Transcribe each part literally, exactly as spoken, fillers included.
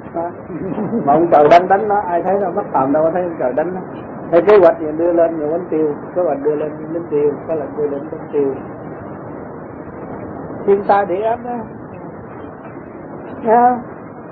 mà ông trời đánh đánh nó ai thấy đâu, mắt phạm đâu có thấy ông trời đánh nó. Thấy kế hoạch thì đưa lên nhiều bánh tiêu, kế hoạch đưa lên bánh tiêu, có lần đưa lên bánh tiêu. Thiên tai địa ấm đó, nghe không?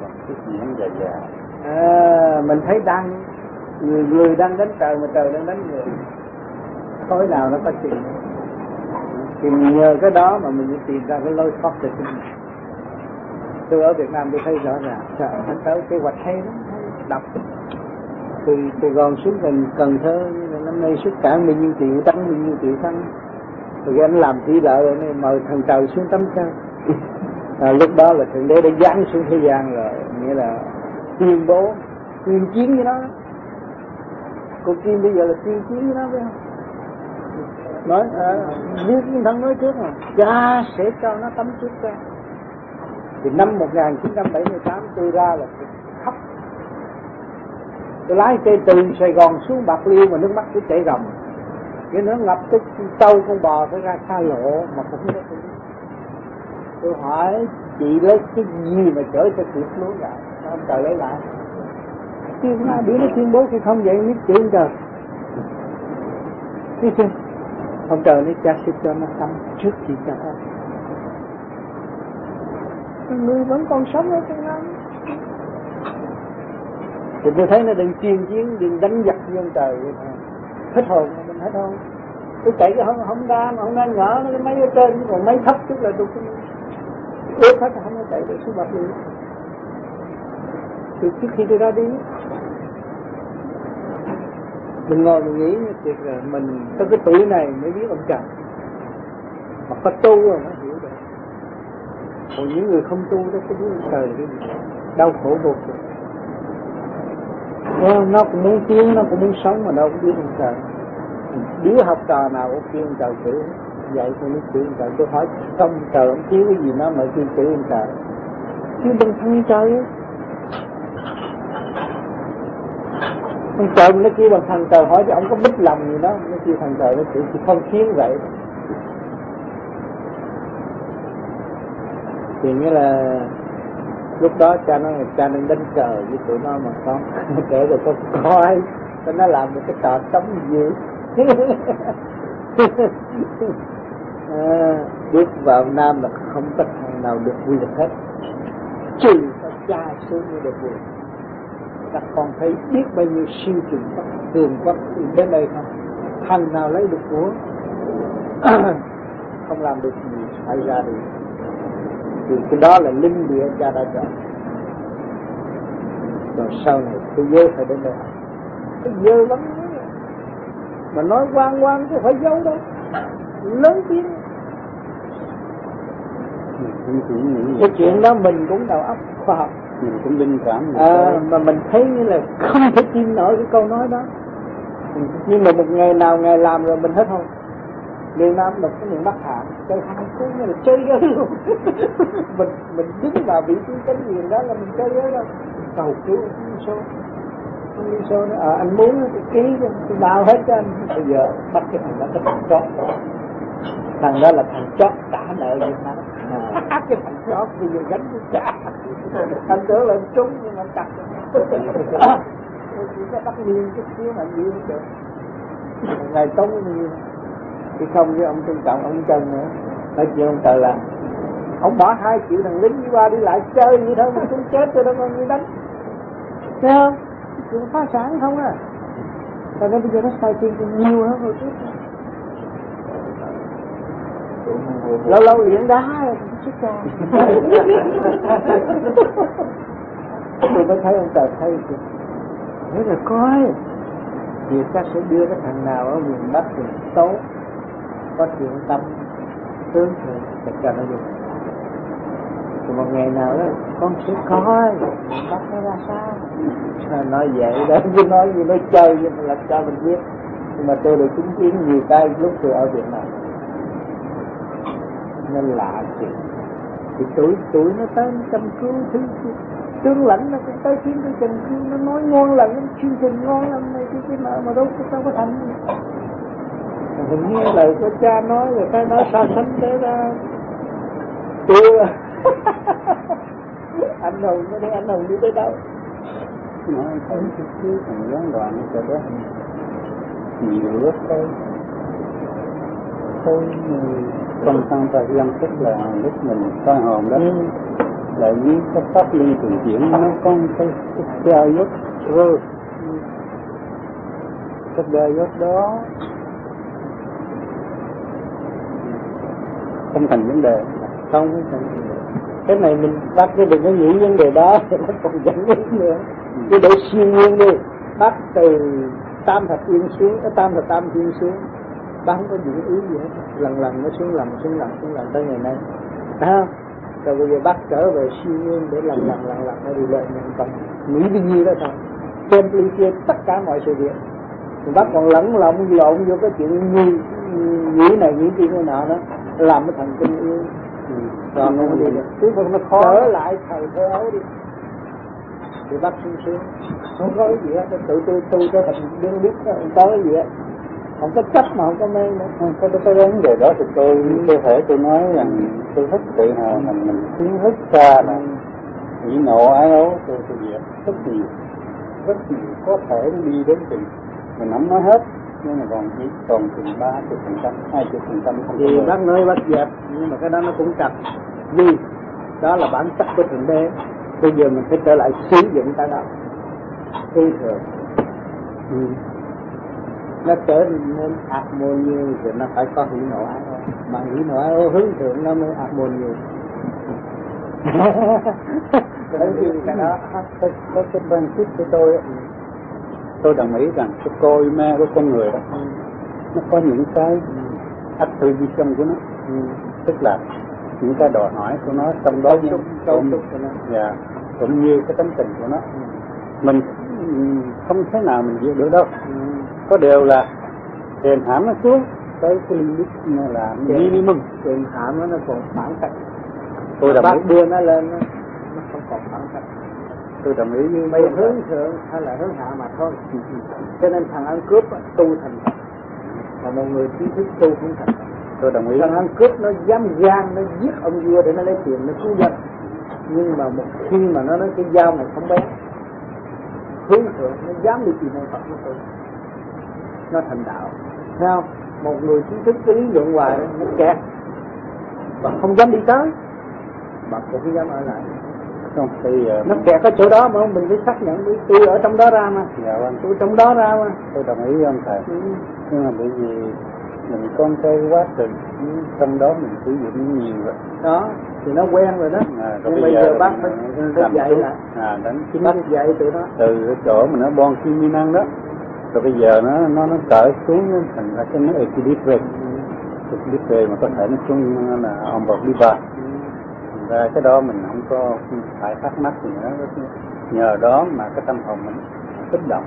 À, mình thấy đang người người đang đánh trời mà trời đang đánh người, khối nào nó có chuyện. Thì nhờ cái đó mà mình tìm ra cái lối thoát cho chúng mình. Tôi ở Việt Nam tôi thấy rõ ràng, trời ơi, tới kế hoạch hay lắm, đọc từ Sài Gòn xuống gần Cần Thơ, năm nay xuất cảng bao nhiêu triệu tăng, bao nhiêu triệu tăng. Rồi anh làm thủy lợi rồi này mời thằng trời xuống tắm cao. À, lúc đó là thượng đế đã giáng xuống thế gian rồi, nghĩa là tuyên bố, tuyên chiến với nó. Cô Kim bây giờ là tuyên chiến với nó phải không? Nói, à, như Kim Thân nói trước mà, cha sẽ cho nó tắm trước ra. Thì năm một nghìn chín trăm bảy mươi tám tôi ra là tôi khóc. Tôi lái xe từ Sài Gòn xuống Bạc Liêu mà nước mắt tôi chảy ròng. Cái nó ngập cái trâu con bò phải ra xa lộ mà không có tôi. Tôi hỏi chị lấy cái gì mà chở cho kịp lúa vậy? Ông trời lấy lại. Chứ nó biết nó tuyên bố hay không vậy biết chuyện trời. Biết chưa? Ông trời nói cha sẽ cho nó tắm trước khi cha tắm. Người vẫn còn sống ở trong năm. Thì tôi thấy nó đang chiến chiến, đang đánh giặc với ông trời. Hết hồn, mình hết hồn. Tôi chạy cái không, không ra, mà không ra nhỏ, nó cái máy ở trên, còn máy thấp chút là tôi cũng ướt hết, không có chạy được xuống Bạc Liêu. Từ trước khi tôi ra đi, mình ngồi mình nghĩ như thiệt là mình tới cái tuổi này mới biết ông trời. Mà có tu rồi mới hiểu được. Còn những người không tu đó có biết ông trời cái gì, đau khổ vô cùng. Nó cũng muốn tiến, nó cũng muốn sống mà đâu có biết ông trời. Đứa học trò nào cũng kêu ông trời chữ, vậy tôi mới chữ ông trời. Tôi hỏi không trời ông thiếu cái gì nó mà kêu chữ ông trời, chứ đừng thân trời ấy. Ông trời nó kêu bằng thằng trời, hỏi cho ông có bích lòng gì đó, nó kêu thằng trời nó chữ thì không khiến vậy. Thì nghĩa là lúc đó cha nói là cha nên đánh cờ với tụi nó mà con kể rồi con coi cho nó làm một cái trò sống gì. À, bước vào Nam là không có thằng nào được vui được hết, trừ có cha xuống mới được vui. Các con thấy biết bao nhiêu siêu trùng quốc, cường quốc đến đây không, thằng nào lấy được của không làm được gì phải ra đi. Thì cái đó là linh địa cha đã chọn. Rồi sau này thế giới phải đến đây, cái dơ lắm mà nói quan quan chứ phải giấu đâu, lớn tiếng. Cái chuyện đó mình cũng đầu óc khoa học, mình cũng linh cảm à, mà mình thấy như là không thể tin nổi cái câu nói đó. Nhưng mà một ngày nào ngày làm rồi mình hết hồn. Miền Nam đọc cái miền Bắc Hạ chơi hai cái như là chơi ghê luôn. mình mình đứng vào vị trí cánh quyền đó là mình chơi ghê đâu. Cầu cứu không số không đi số nữa, à, anh muốn cái ký tôi bao hết cho anh. Bây giờ bắt cái thằng đó cái thằng chót, thằng đó là thằng chót trả nợ Việt Nam. À. Cái thằng chót bây giờ gánh cái trả, anh tưởng là trúng nhưng mà chặt. À, chỉ có bắt nghiêng chút xíu mà nhiều hết được. Ngày tống nhiều. Chứ không với ông Trân Trọng, ông Trần nữa nói chuyện ông trời là ông bỏ hai triệu thằng lính đi qua đi lại chơi vậy thôi mà cũng chết rồi đâu mà người đánh, thấy không? Chuyện phá sản không à. Và nên bây giờ nó sai tiền nhiều hơn hồi trước. Lâu lâu điện đá rồi sức ra. Tôi mới thấy ông trời thay kìa. Thế là coi thì chắc sẽ đưa cái thằng nào ở miền Bắc thì tốt, có thiện tâm tướng thì chắc chắn nó dùng. Thì một ngày nào đó con sẽ coi bắt nó ra sao. Nói vậy đó, chứ nói gì nói chơi nhưng mà làm sao mình biết. Nhưng mà tôi được chứng kiến nhiều cái lúc tôi ở Việt Nam nên lạ chuyện. Thì tuổi tuổi nó tới chăm cứu thứ tướng lãnh nó cũng tới kiếm cái chăm cứu, nó nói ngon lành lắm, chương trình ngon lắm này cái cái nợ mà đâu có sao có thành. Mình nghe lời của cha nói rồi phải nói sao sánh thế ra tôi Anh hùng nó đi, anh hùng đi tới đâu? Nói thấy chút xíu thằng gián đoạn cho đó nhiều lúc thôi thôi không tăng ta dân tức là lúc mình soi hồn đó ừ. Lại với cái pháp ly thường chuyển nó có cái cái gai dốt rơ cái gai dốt đó không thành vấn đề không không thành vấn đề. Cái này mình bắt cái đừng có nghĩ vấn đề đó nó còn dẫn đến nữa. Cái để siêu nhiên đi, bắt từ tam thập yên xuống, cái tam thập tam thiên xuống, bắt không có dụng ý gì hết, lần lần nó xuống lần xuống lần xuống lần tới ngày nay, thấy không? Rồi bây giờ bắt trở về siêu nhiên để lần lần lần lần nó đi lên, mình còn nghĩ đi nhiêu đó thôi, trên ly kia tất cả mọi sự việc, mình bắt còn lẫn lộn lộn vô cái chuyện nghĩ nghĩ này nghĩ kia cái nọ đó, làm cái thần kinh yêu, rồi không có đi được, chứ không nó khó trở lại thời thơ ấu đi. Thì bắt xuống xuống không có cái gì hết, tự tôi tu cho thành đương biết không có cái gì hết, không có chấp mà không có mê nữa. Không có cái vấn đề đó thì tôi cơ thể tôi nói rằng tôi thích tự hào mình mình tiến rất xa là nghĩ nộ ái ấu tôi tôi việc rất nhiều rất nhiều có thể đi đến chừng mình không nói hết nhưng mà còn chỉ còn chừng ba chục phần trăm hai chục phần trăm không. Thì bác nói bắt dẹp nhưng mà cái đó nó cũng chặt vì đó là bản chất của thượng đế. Bây giờ mình phải trở lại sử dụng cái đó hư thường, ừ. Nó trở nên ác môn như thì nó phải có hỷ nộ ái thôi, mà hỷ nộ ái ô hướng thượng nó mới ác môn như. Cái gì cái đó có có cái ban chức của tôi đó. Tôi đồng ý rằng cái coi ma của con người đó ừ. Nó có những cái attribution của nó ừ. Tức là những cái đòi hỏi của nó trong đó cũng, cũng, cũng, dạ, cũng như cái tấm tình của nó ừ. Mình không thế nào mình chịu được đâu ừ. Có điều là đền hãm nó xuống tới cái limit là minimum, đền hãm nó nó còn phản cách. Tôi đồng ý đưa nó lên nó, nó không còn phản cách. Tôi đồng ý với mấy hướng thượng hay là hướng hạ mà thôi. Cho nên thằng ăn cướp tu thành thật, mà một người trí thức tu không thành. Tôi đồng ý. Thằng ăn cướp nó dám gan, nó giết ông vua để nó lấy tiền, nó cứu dân. Nhưng mà một khi mà nó nói cái dao này không bén, hướng thượng nó dám đi tìm ông Phật nó tu, nó thành đạo. Thấy không? Một người trí thức cái lý luận hoài nó kẹt và không dám đi tới, mà cũng không dám ở lại. Không, thì, uh, nó kẹt ở chỗ đó mà mình phải xác nhận đi, tôi ở trong đó ra mà. Dạ vâng. Tôi trong đó ra mà. Tôi đồng ý với ông thầy. Ừ. Nhưng mà bởi vì mình có cái quá trình ừ. Trong đó mình sử dụng nhiều rồi. Đó, thì nó quen rồi đó. À, nhưng bây giờ, giờ bác phải, phải dạy lại. À, đánh chính bác dạy tụi nó. Từ cái chỗ mà nó bon kim minh năng đó. Rồi bây giờ nó nó nó cởi xuống nó thành ra cái nó equilibre. Equilibre mà có thể nó xuống là ông bọc đi ba. Ra cái đó mình không có phải thắc mắc gì nữa. Nhờ đó mà cái tâm hồn mình kích động,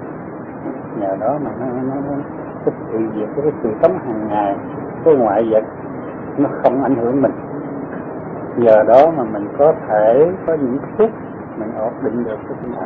nhờ đó mà nó nó nó cái sự việc cái sự sống hàng ngày cái ngoại vật nó không ảnh hưởng mình. Nhờ đó mà mình có thể có những phút mình ổn định được cái tinh thần.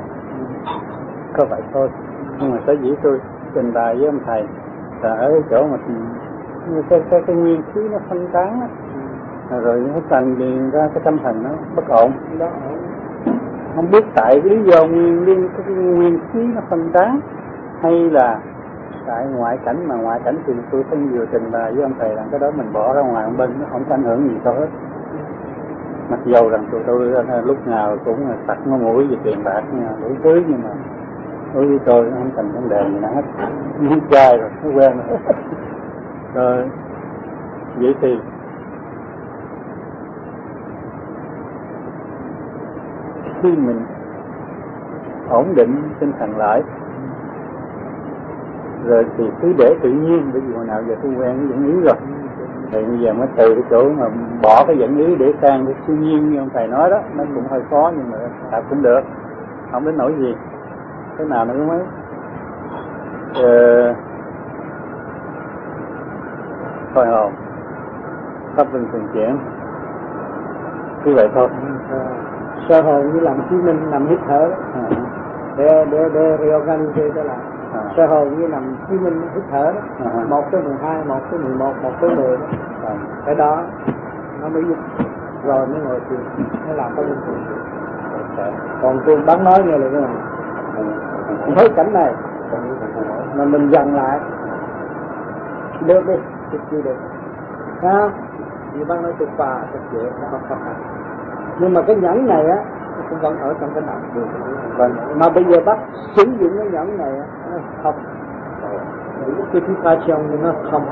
Có vậy thôi. Nhưng mà sở dĩ tôi trình bày với ông thầy là ở chỗ mà cái cái cái nguyên khí nó phân tán á. Rồi nó thành liền ra cái tâm thần nó bất ổn đó, không biết tại cái lý do nguyên liên cái nguyên khí nó phân tán hay là tại ngoại cảnh, mà ngoại cảnh thì tôi không vừa trình bày với ông thầy rằng cái đó mình bỏ ra ngoài bên nó không có ảnh hưởng gì đâu hết. Mặc dầu rằng tụi tôi lúc nào cũng là tặc nó mũi về tiền bạc đủ thứ, nhưng mà đối với tôi nó không thành vấn đề gì nữa hết, nó trai rồi nó quen rồi. Rồi vậy thì khi mình ổn định tinh thần lại rồi thì cứ để tự nhiên, bởi vì hồi nào giờ tôi quen cái dẫn ý rồi, thì bây giờ mới từ cái chỗ mà bỏ cái dẫn ý để sang cái siêu nhiên như ông thầy nói đó, nó cũng hơi khó nhưng mà thật cũng được, không đến nỗi gì. Thế nào nữa mới ờ, thôi hồn pháp luân thường chuyển như vậy thôi. Sơ hồn như làm chứng minh, làm hít thở đó. À. để để để reorganize trở lại. À. Sơ hồn như làm chứng minh hít thở đó. À. Một tới mười hai, một tới mười một, một tới mười đó. À. Cái đó nó mới giúp rồi mới ngồi thiền, nó làm có linh thiền. Còn tôi bán nói nghe là cái này, mình thấy cảnh này mà mình dần lại được đi, được chưa được, ha? Như bác nói tôi pha, tôi dễ, nó không khó khăn. Nhưng mà cái nhẫn này á, nó cũng vẫn ở trong cái đầu được. Mà bây giờ bác sử dụng cái nhẫn này á, nó không. Cái thứ pha trong thì nó không,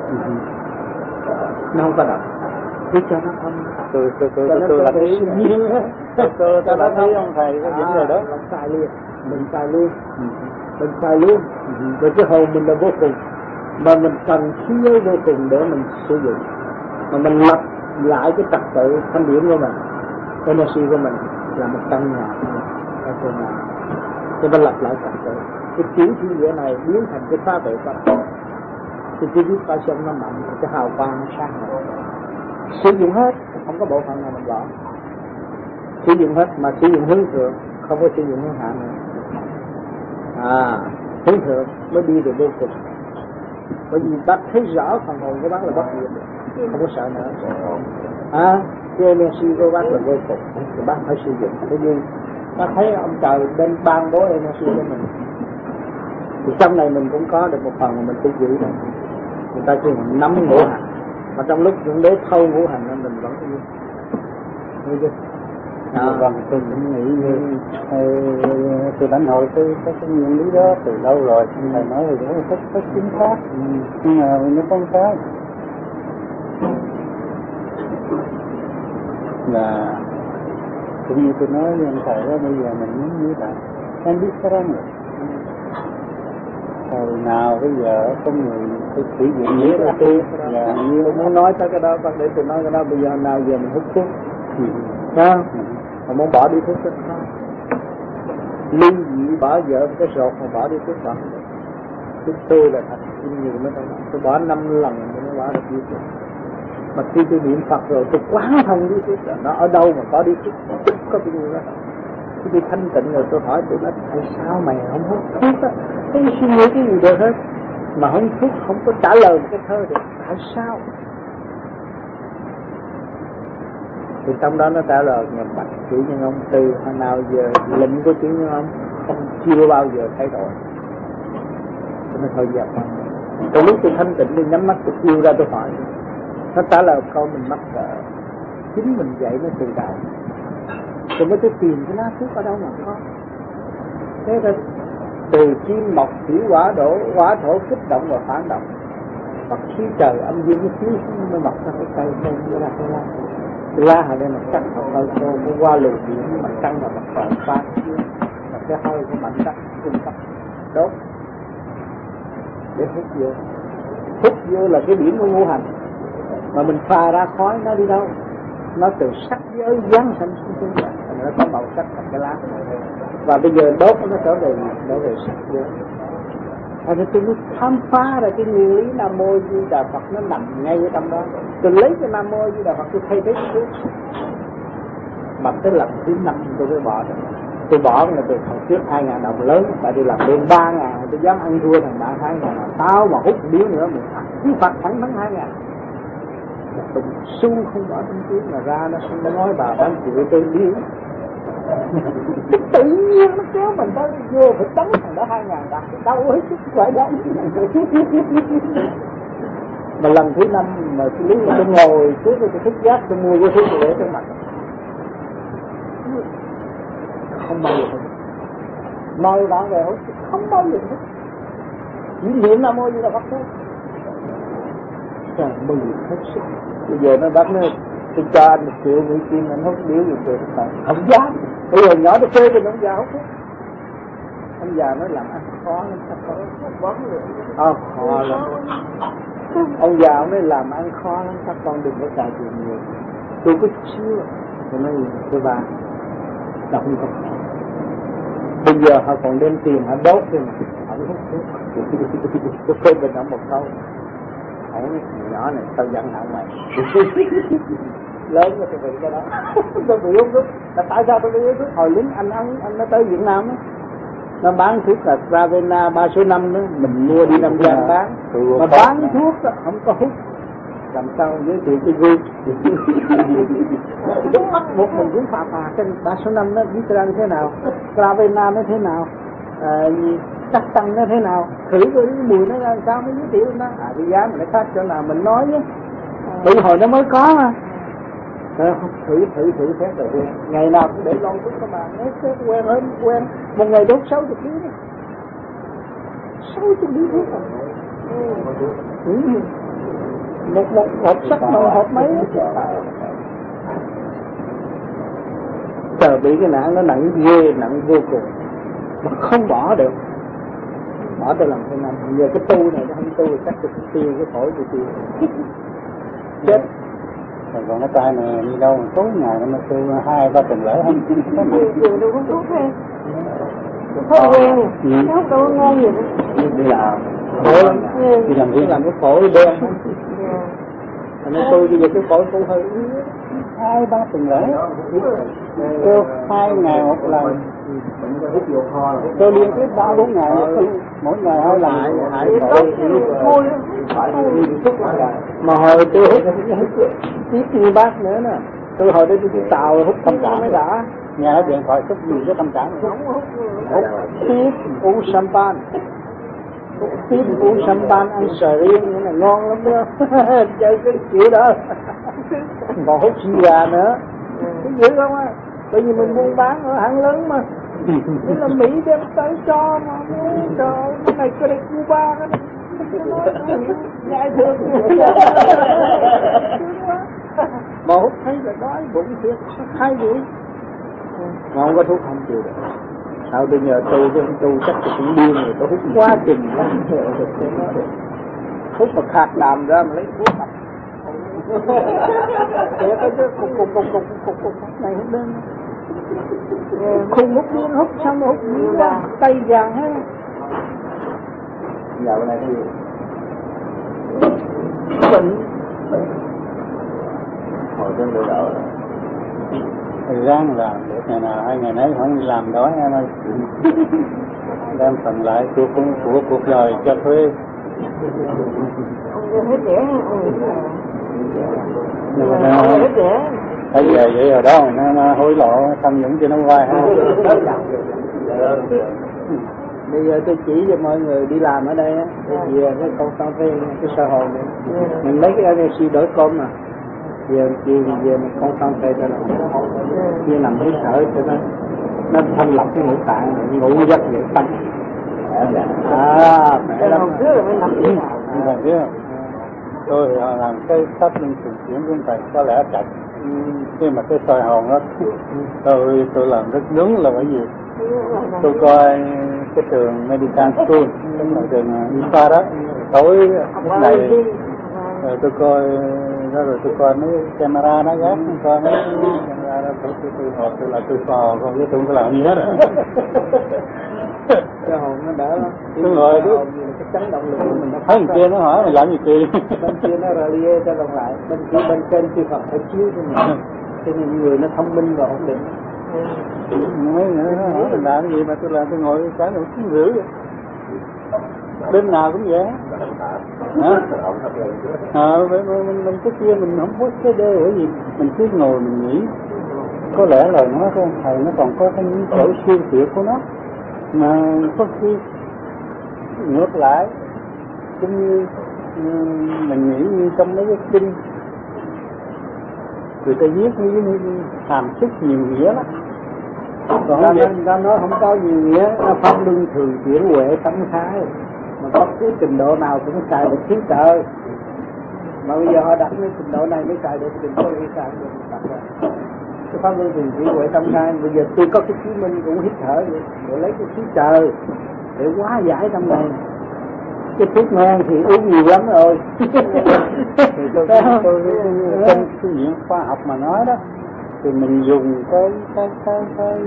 nó không có động. Cứ cho nó không. Tôi tôi tôi tôi tôi là thấy nhiên á. Tôi tôi đã thấy ông thầy có những người đó. Mình xài luôn, mình xài luôn, mình xài luôn. Rồi cái hồn mình là vô cùng, mà mình cần khí giới vô cùng để mình sử dụng. Mà mình lập lại cái trật tự thanh điển của mình, energy của mình là một căn nhà ở trên nhà, cho mình lập lại trật tự. Cái chuyển khí nghĩa này biến thành cái phá vệ pháp, thì cái biết pha sông nó mạnh, cái hào quang nó sáng hơn. Sử dụng hết, không có bộ phận nào mình bỏ. Sử dụng hết mà sử dụng hướng thượng, không có sử dụng hướng hạ nữa. À, hướng thượng mới đi được vô cùng. Bởi vì bác thấy rõ phần hồn của bác là bất diệt, không có sợ nữa. À, cái energy của bác là vô cùng, thì bác phải sử dụng. Bởi vì bác thấy ông trời bên ban bố energy cho mình, thì trong này mình cũng có được một phần mà mình phải giữ này. Người ta kêu mình nắm ngũ hành, mà trong lúc những đế thâu ngũ hành nên mình vẫn yêu. Nghe chưa? À, vâng, tôi cũng nghĩ như tôi đánh hội tôi có cái nguyên lý đó từ lâu rồi, thầy nói rồi đó rất rất chính xác, nhưng mà nó không cái là cũng như tôi nói với anh thầy đó, bây giờ mình muốn như vậy em biết cái đó rồi. Hồi nào bây giờ có người tôi sử dụng nghĩa là tôi là như tôi muốn nói tới cái đó, bác để tôi nói cái đó. Bây giờ nào giờ mình hút thuốc, sao? Mà muốn bỏ đi thuốc rất khó. Ly dị bỏ vợ cái sột mà bỏ đi thuốc bỏ. Thuốc tôi là thật kinh nghiệm mới thôi. Tôi bỏ năm lần tôi mới bỏ được đi thuốc. Mà khi tôi niệm Phật rồi tôi quá thông đi thuốc rồi. Nó ở đâu mà có đi thuốc, có cái gì đó. Khi tôi thanh tịnh rồi tôi hỏi tôi nói tại sao mày không hút thuốc á? Cái suy nghĩ cái gì được hết. Mà không thuốc không có trả lời một cái thơ được. Tại sao? Thì trong đó nó trả lời nhập bạch chủ nhân ông từ hồi nào giờ lệnh của chủ nhân ông không chưa bao giờ thay đổi. Cho nên thôi dẹp. Từ lúc tôi thanh tịnh đi nhắm mắt tôi yêu ra tôi hỏi, nó trả lời một câu mình mắc cỡ. Chính mình dạy nó từ đầu. Rồi mới tôi tìm cái lá thuốc ở đâu mà có. Thế rồi từ chim mọc thủy quả đổ, quả thổ kích động và phản động. Bắt khí trời âm dương cái khí nó mọc ra cái cây cây nó ra cái lá. Cái lá ở đây là cắt vào hơi khô, nó qua lùi điện mặt trăng và mặt trời pha chiếu, và cái hơi của mạnh đất cung cấp đốt để hút vô. Hút vô là cái điểm của ngũ hành, mà mình pha ra khói nó đi đâu? Nó từ sắc giới giáng sanh xuống xuống vậy, nó có màu sắc thành cái lá. Và bây giờ đốt nó trở về trở về sắc giới. Rồi tôi mới khám phá ra cái nguyên lý Nam Mô Di Đà Phật nó nằm ngay ở trong đó. Tôi lấy cái Nam Mô Di Đà Phật tôi thay thế cái thuốc. Mà tới lần thứ năm tôi mới bỏ rồi. Tôi bỏ là từ hồi trước hai ngàn đồng lớn, tại tôi làm bên ba ngàn, tôi dám ăn thua thằng bạn hai ngàn. Tao mà hút điếu nữa mình cứ phạt thẳng thắng hai ngàn. Tôi xu không bỏ trong túi mà ra nó không nói bà bán chịu tôi điếu. Tự nhiên nó kéo mình tới vô phải đánh thằng đó hai ngàn đặt đau hết sức phải đánh. Mà lần thứ năm mà lý tôi ngồi trước tôi thức giác tôi mua cái thuốc để trên mặt không bao giờ hút, mời bạn về hút không bao giờ hút, chỉ niệm Nam Mô Di Đà Phật thôi. Trời mừng hết sức. Bây giờ nó bắt nó tôi cho anh một triệu Mỹ Kim anh hút điếu một triệu không không dám. Bây giờ nhỏ nó chơi thì nó không dám hút. Ông già nói làm ăn khó lắm, sao khó bón được. Ờ, khó lắm. Ông già ông nói làm ăn khó lắm, các con đừng có xài tiền nhiều. Tôi có chút xíu. Tôi nói tôi bà đọc như không. Bây giờ họ còn đem tiền họ đốt thì họ hút thuốc. Tôi phê bình ông một câu. Ông nhỏ này tao giận hại mày. Lớn rồi tôi bị cái đó. Tôi bị hút thuốc. Là tại sao tôi bị hút thuốc? Hồi lính anh ăn anh nó tới Việt Nam đó. Nó bán thuốc là Ravena ba số năm đó, mình mua đi Nam Giang bán. Mà bán thuốc đó, không có hút. làm sao giới thiệu cái vui. Bắt buộc mình cũng phà phà cái ba số năm nó biết ra thế nào, Clavena nó thế nào, à, chắc tăng nó thế nào, thử cái mùi nó ra sao mới giới thiệu nó. À cái giá mình nó khác chỗ nào mình nói nhé, tự hồi nó mới có mà. À, thử thử thử xét rồi quen, ngày nào cũng để lon thuốc các bạn nhé, quen hơn quen, một ngày đốt sáu chục ký đấy, sáu chục ký thuốc rồi. Ừ. một một hộp sắt một hộp mấy chờ bị cái nạn nó nặng ghê, nặng vô cùng mà không bỏ được, bỏ tôi làm thế nào giờ cái tu này nó không tu thì chắc tôi tiêu cái phổi tôi tiêu chết. Còn cái tay này đi đâu mà tối ngày nó tiêu hai ba tuần lễ không nhiều đâu có thuốc hay không quen nó không đâu ngon gì đi làm đi làm đi làm cái phổi đen. Nên tôi bây giờ cái phổi cũng hơi hai ba tuần lễ kêu hai ngày một lần, tôi liên tiếp ba bốn ngày mỗi ngày hai lần hại phổi mà hồi tôi hút tiếp như bác nữa nè, tôi hồi đây tôi đi tàu hút tâm trạng mới đã nghe nói điện thoại chút gì cái tâm trạng hút tiếp uống champagne, hút tiếp uống champagne ăn sờ riêng nữa là ngon lắm đó. Chơi cái kiểu đó còn hút xì gà nữa cái dữ không á, bởi vì mình buôn bán ở hãng lớn mà. Thế là Mỹ đem tới cho mà trời cái này cái này Cuba cái này ngại thương mà hút thấy là đói bụng thiệt hai buổi mà không có thuốc không chịu được. Sao tôi nhờ tu chứ tu chắc tôi cũng điên rồi, tôi hút quá chừng lắm. Hút mà khạc đàm ra mà lấy thuốc mặt thiệt đó chứ cục cục cục cục cục cục này hút lên không hút điên hút xong rồi hút điên ra tay vàng hết. Giờ bên này cái gì bệnh hồi trên lựa đỡ thời gian làm được ngày nào hai ngày nấy không đi làm đói em ơi, đem phần lại của của của cuộc đời cho thuê. ông hết rẻ Nhưng mà hết rẻ bây giờ vậy rồi đó nó, nó hối lộ tham nhũng cho nó quay ha. Bây giờ tôi chỉ cho mọi người đi làm ở đây á, về cái con sao phê cái xã hội này, mình lấy cái en ét xê đổi con mà, giờ chiều về mình con sao phê cho nó, chia nằm hít thở cho nó, nó thanh lọc cái ngũ tạng, ngủ giấc dễ tăng. À, cái đầu trước là mới nằm đi Là biết không? Tôi làm cái sách linh thường chuyển của thầy có lẽ chặt, nhưng mà cái soi hồn đó tôi tôi làm rất đúng là bởi vì tôi coi cái trường Medical School, cái trường y khoa đó, tối lúc này rồi tôi coi đó rồi tôi coi mấy camera nó gác, coi mấy camera đó tôi tôi tôi hồn tôi là tôi phò còn với tôi không có làm gì hết. Cái hồn nó đỡ lắm. Tôi ngồi đó cái chấn động lực của mình nó thấy người kia nó hỏi mày làm gì kỳ. Bên kia nó rally cho đồng lại, bên kia bên trên kia Phật phải chiếu cho mình, cho nên người nó thông minh và ổn định. Mấy người nó hỏi mình làm cái gì mà tôi làm tôi ngồi cái một tiếng rưỡi vậy. Đêm nào cũng vậy. Hả? Ờ, mình, mình, mình cái kia mình không có cái đê ở gì, mình cứ ngồi mình nghĩ. Có lẽ lời nói của thầy nó còn có cái những chỗ siêu tuyệt của nó, mà có khi ngược lại cũng như mình nghĩ như trong mấy cái kinh người ta viết như như hàm xúc nhiều nghĩa lắm. Còn ta nói, ta nói không có nhiều nghĩa, nó pháp luân thường chuyển huệ tâm thái, mà bất cứ trình độ nào cũng xài được khí trời. Mà bây giờ họ đặt cái trình độ này mới xài được trình độ này xài được đặt rồi. Cái pháp luân thường chuyển huệ tâm thái, bây giờ tôi có cái chứng minh cũng hít thở vậy, để lấy cái khí trời để hóa giải tâm này. Cái thuốc men thì uống nhiều lắm rồi. Thì tôi tôi trong cái viện khoa học mà nói đó, thì mình dùng cái cái cái cái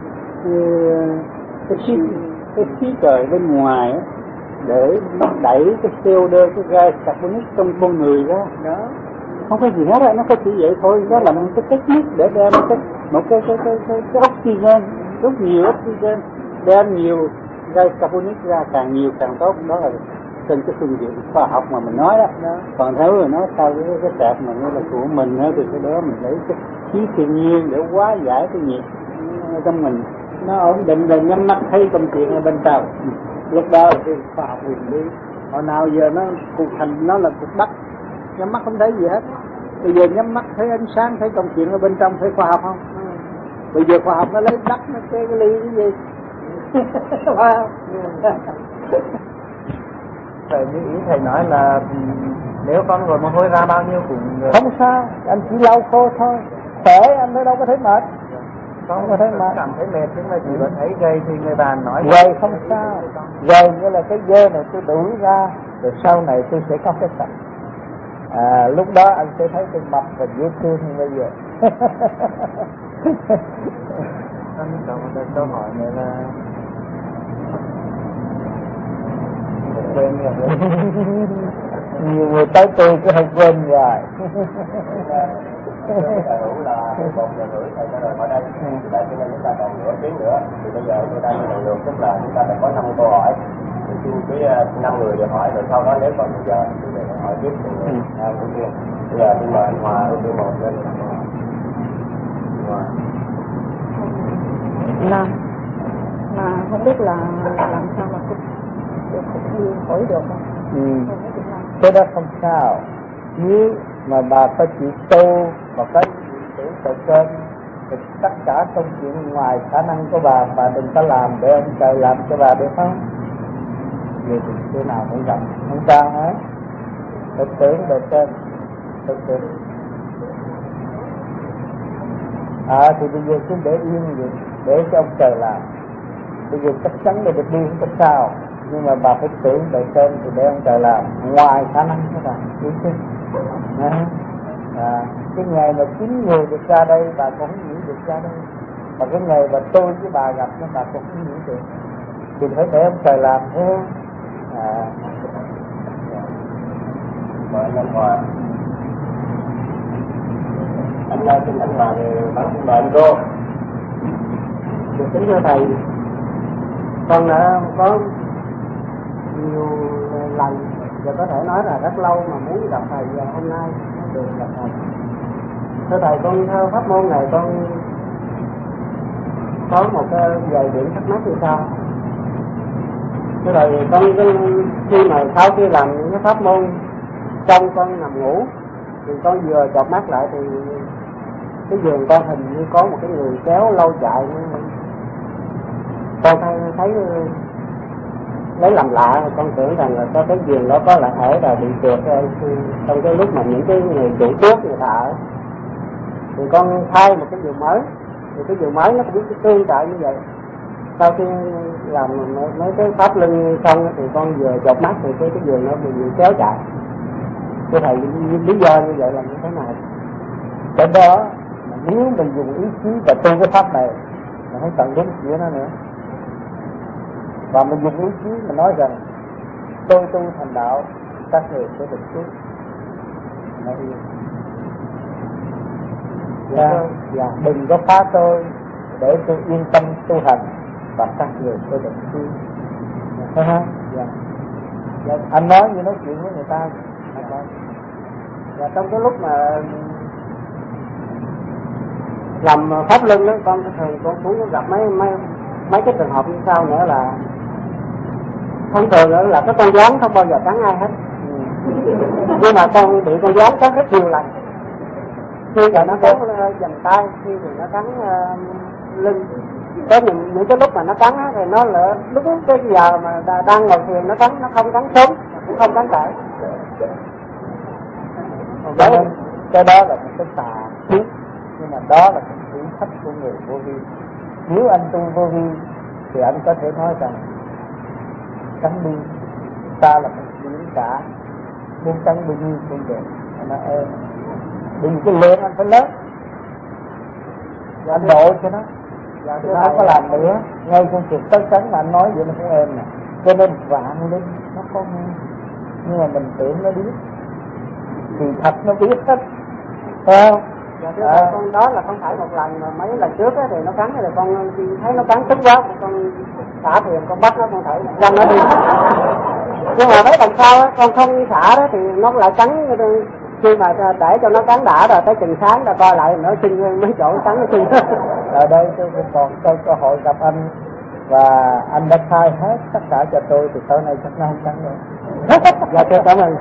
cái khí cái khí trời bên ngoài á để đẩy cái xê o đê, cái gas carbonic trong con người ra đó, không có gì hết á, nó có chỉ vậy thôi. Đó là một cái technique để đem cái một cái cái cái cái, cái oxygen, rất nhiều oxygen, đem nhiều gas carbonic ra càng nhiều càng tốt. Đó là trên cái phương diện khoa học mà mình nói đó, đó. Còn nếu mà nói sao cái cái tạp mà nó là của mình đó, thì cái đó mình lấy cái khí thiên nhiên để hóa giải cái nhiệt trong mình, nó ổn định rồi nhắm mắt thấy công chuyện ở bên trong. Lúc đó thì khoa học huyền bí. Hồi nào giờ nó cục thành nó là cục đất, nhắm mắt không thấy gì hết. Bây giờ nhắm mắt thấy ánh sáng, thấy công chuyện ở bên trong, thấy khoa học không? Bây giờ khoa học nó lấy đất nó kê cái ly cái gì? Wow. Vậy như ý thầy nói là nếu con ngồi mồ hôi ra bao nhiêu cũng không sao, anh chỉ lau khô thôi, khỏe anh mới đâu có thấy mệt. Không có thấy mệt, cảm thấy mệt nhưng mà chỉ có thấy gầy thì người bạn nói gầy không sao, gầy nghĩa là cái dơ này tôi đuổi ra, rồi sau này tôi sẽ có cái sạch. À, lúc đó anh sẽ thấy tôi mập và dễ thương như bây giờ. Anh còn một câu hỏi này là quên rồi. Nhiều người tới tôi cứ hay quên rồi. Đầy đủ là một giờ rưỡi thầy trả lời ở đây, thì tại cho nên chúng ta còn nửa tiếng nữa, thì bây giờ tôi đang lần lượt, tức là chúng ta đã có năm câu hỏi, thì xin cái năm người được hỏi, rồi sau đó nếu còn một giờ thì chúng ta hỏi tiếp từng người. À, cũng kia. Bây giờ tôi mời anh Hòa ưu tiên một lên. Hòa. Là là không biết là làm sao mà cũng được cũng hỏi được không? Ừ. Cái đó không sao. Nếu mà bà có chịu tu và có tưởng tự trên thì tất cả công chuyện ngoài khả năng của bà bà đừng có làm để ông trời làm cho bà được không? Vì thì chỗ nào cũng gặp không sao hết. Tự tưởng tự trên tự tưởng. À thì bây giờ cứ để yên vậy, để cho ông trời làm. Bây giờ chắc chắn là được đi không có sao, nhưng mà bà phải tưởng tự trên thì để ông trời làm ngoài khả năng của bà, biết chứ? À, à, cái ngày mà chín người được ra đây bà cũng không nghĩ được ra đây, và cái ngày mà tôi với bà gặp nó bà cũng không nghĩ được, thì phải để ông trời làm thế. À, Mời anh Hòa. Anh ra xin anh Hòa thì bắn xin mời anh cô. được kính thưa thầy, con đã có nhiều lần và có thể nói là rất lâu mà muốn gặp thầy, và hôm nay mới được gặp thầy. Thưa thầy, con theo pháp môn này con có một cái vài điểm thắc mắc như sau. Thưa thầy, con khi mà sau khi làm những cái pháp môn trong con nằm ngủ thì con vừa chợp mắt lại thì cái giường con hình như có một cái người kéo lâu chạy, con thấy, thấy lấy làm lạ, con tưởng rằng là có cái giường đó có là thể là bị trượt trong cái lúc mà những cái người chủ trước người ta ở, thì con thay một cái giường mới, thì cái giường mới nó cũng tương tự như vậy. Sau khi làm mấy cái pháp lưng xong thì con vừa chợp mắt thì cái cái giường nó bị kéo chạy. Thưa thầy, lý do như vậy là như thế nào? Cái đó nếu mình dùng ý chí và tu cái pháp này mình không cần đến chuyện đó nữa, và mình dùng ý chí mình nói rằng tôi tu thành đạo, các người sẽ được cứu. Dạ, dạ, đừng có phá tôi để tôi yên tâm tu hành và các người sẽ được cứu. Thấy không? Dạ. Dạ, anh nói như nói chuyện với người ta. Và trong cái lúc mà làm pháp luân đó, con thường con cũng gặp mấy mấy mấy cái trường hợp như sau nữa là thông thường nữa là cái con gián không bao giờ cắn ai hết, nhưng mà con bị con gián cắn rất nhiều lần. Khi mà nó cắn dành tay, khi thì nó cắn uh, lưng. Có những, những cái lúc mà nó cắn á, thì nó là lúc cái giờ mà đang ngồi thiền nó cắn, nó không cắn sớm, cũng không cắn trễ. Đấy, cái đó là một cái tà thiết, nhưng mà đó là một thử thách của người vô vi. Nếu anh tu vô vi thì anh có thể nói rằng cắn đi, ta là một biển cả, muốn cắn bao nhiêu cũng được. Anh nói ê, đừng cái lượng anh phải lớn, và anh độ cho nó, và nó không có làm nữa. Ngay con chuột tới cắn mà anh nói vậy nó cũng êm nè, cho nên vạn linh nó có nghe, nhưng mà mình tưởng nó biết, thì thật nó biết hết, phải không? Dạ, à, con đó là không phải một lần mà mấy lần trước á thì nó cắn rồi con thấy nó cắn tức quá, con xả thuyền con bắt nó, con thử răng nó đi. Nhưng mà mấy lần sau á, con không xả đó thì nó lại cắn, khi mà để cho nó cắn đã rồi tới chừng sáng rồi coi lại nó sưng mấy chỗ cắn nó sưng. Ở đây tôi còn có cơ hội gặp anh và anh đã khai hết tất cả cho tôi thì tối nay chắc nó không cắn nữa. Dạ tôi cảm ơn.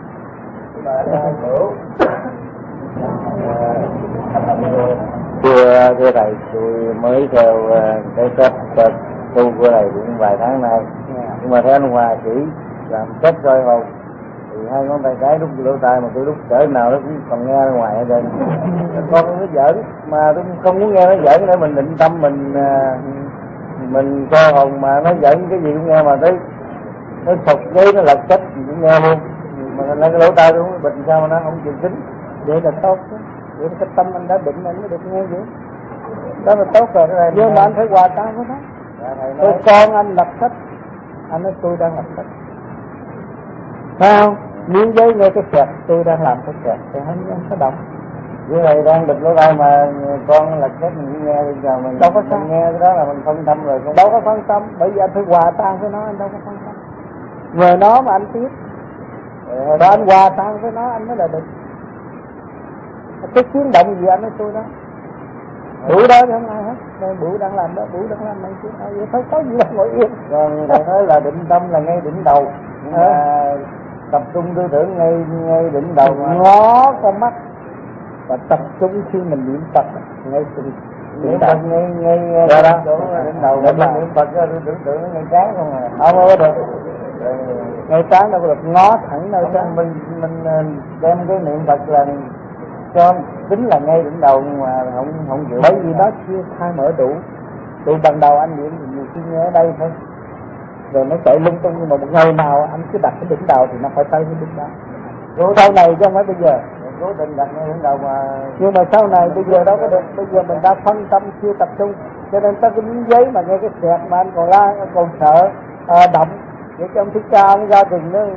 Thưa thưa thầy, tôi mới theo cái cách tu của thầy cũng vài tháng nay, nhưng mà theo anh Hòa chỉ làm cách soi hồn thì hai ngón tay cái đút lỗ tai mà tôi đút cỡ nào nó cũng còn nghe ở ngoài hết trơn. Con nó giỡn mà tôi không muốn nghe nó giỡn để mình định tâm mình mình soi hồn, mà nó giỡn cái gì cũng nghe, mà tới nó sụt giấy nó lật cách cũng nghe luôn, mà lấy cái lỗ tai tôi không bình sao mà nó không chịu tính. Vậy là tốt đó. Vậy cái tâm anh đã định anh mới được nghe vậy. Đó là tốt rồi. Nhưng mà anh phải hòa tan với nó. Tôi con anh lập sách, anh nói tôi đang lập sách. Phải không? Miếng giấy nghe cái kẹt, tôi đang làm cái kẹt, thì anh không có động. Với này đang bịt lỗ tai mà con lật cách mình nghe bây giờ mình đâu có sao. Mình nghe cái đó là mình phân tâm rồi. Không đâu có phân tâm, bởi vì anh phải hòa tan với nó, anh đâu có phân tâm. Nhờ nó mà anh biết. Và anh hòa tan với nó anh mới là được. Cái tiếng động gì anh nói tôi đó. Bụi đó chứ không ai hết. Đây bụi đang làm đó, bụi đang làm này chứ. Vậy thôi có gì là ngồi yên. Rồi thầy nói là định tâm là ngay đỉnh đầu. Nhưng à. mà tập trung tư tưởng ngay ngay đỉnh đầu mà. Ngó con mắt và tập trung khi mình niệm Phật ngay đỉnh Niệm Phật ngay ngay ngay đó chỗ đỉnh đầu. Mà mình niệm Phật tôi tưởng tượng nó ngay trán không à. Không có được. Ngay trán đâu có được, ngó thẳng nơi trán. Mình mình đem cái niệm Phật là cho tính là ngay đỉnh đầu, nhưng mà không không chịu. Bởi vì nó chưa khai mở đủ. Từ ban đầu anh niệm thì nhiều khi nghe ở đây thôi, rồi nó chạy lung tung, nhưng mà một ngày nào anh cứ đặt cái đỉnh đầu thì nó phải tới cái đỉnh đầu. Rồi sau này chứ không phải bây giờ. Cố tình đặt ngay đỉnh đầu mà. Nhưng mà sau này bây giờ đâu có được, bây giờ mình đã phân tâm chưa tập trung, cho nên tới cái miếng giấy mà nghe cái xẹt mà anh còn la, anh còn sợ à, động. Vậy cho ông Thích Ca mới ra rừng nó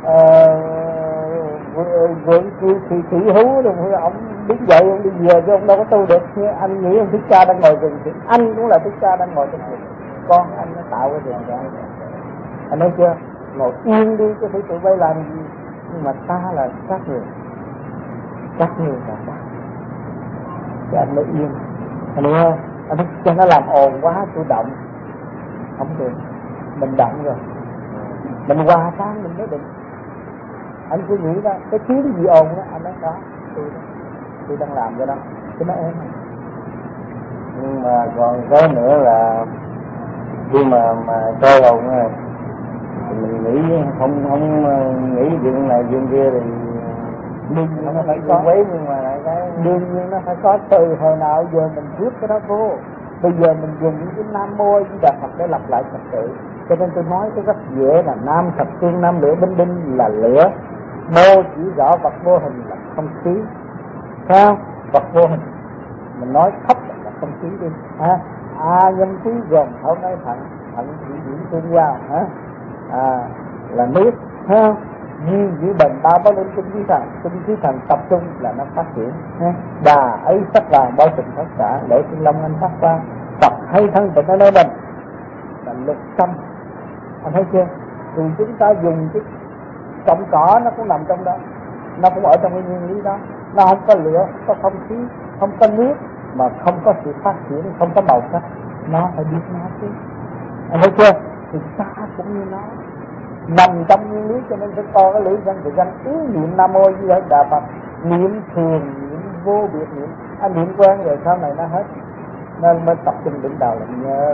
vượng kêu thì thị hú rồi ông đứng dậy ông đi về chứ ông đâu có tu được. Anh nghĩ ông Thích Ca đang ngồi rừng thì anh cũng là Thích Ca đang ngồi trong rừng, con anh nó tạo cái rừng cho anh. Anh thấy chưa? Ngồi yên đi chứ phải tụi bay làm gì. Nhưng mà ta là các người, các người là ta, cho anh mới yên. Anh hiểu không? Anh thấy cho nó làm ồn quá tôi động, không được. Mình động rồi mình hòa tan mình mới định. Anh cứ nghĩ đó, cái tiếng gì ồn đó, anh nói đó, tôi đó, tôi đang làm cái đó, cái nó êm. Nhưng mà còn cái nữa là khi mà mà soi hồn này thì mình nghĩ không không nghĩ chuyện này chuyện kia thì đương nhiên nó phải có quấy, nhưng mà lại cái đương nhiên nó phải có. Từ hồi nào giờ mình rước cái đó vô, bây giờ mình dùng những cái Nam Mô Di Đà Phật để lặp lại trật tự. Cho nên tôi nói cái rất dễ là nam thập phương nam lửa binh binh là lửa, mô chỉ rõ vật vô hình là không khí, sao vật vô hình mình nói khắp là không khí đi ha. A nhân khí gồm thấu nói thận, thận chỉ diễn tương giao hả, à là nước ha. Duyên giữ bền ba bó lên tinh khí thần, tinh khí thần tập trung là nó phát triển ha. Đà ấy sắc vàng bao trùm tất cả, lễ sinh long anh phát quang, tập hay thân tịnh ở nơi mình là lục tâm. Anh thấy chưa? Thì chúng ta dùng cái cọng cỏ nó cũng nằm trong đó, nó cũng ở trong cái nguyên lý đó. Nó không có lửa, không có không khí, không có nước, mà không có sự phát triển, không có màu sắc, nó phải biết nó chứ. Anh thấy chưa? Thì ta cũng như nó nằm trong nguyên lý, cho nên phải coi cái lưỡi răng từ răng ý niệm Nam Mô Di Đà Phật, niệm thường, niệm vô biệt niệm. Anh niệm quen rồi sau này nó hết, nên mới tập trung đỉnh đầu là nhớ.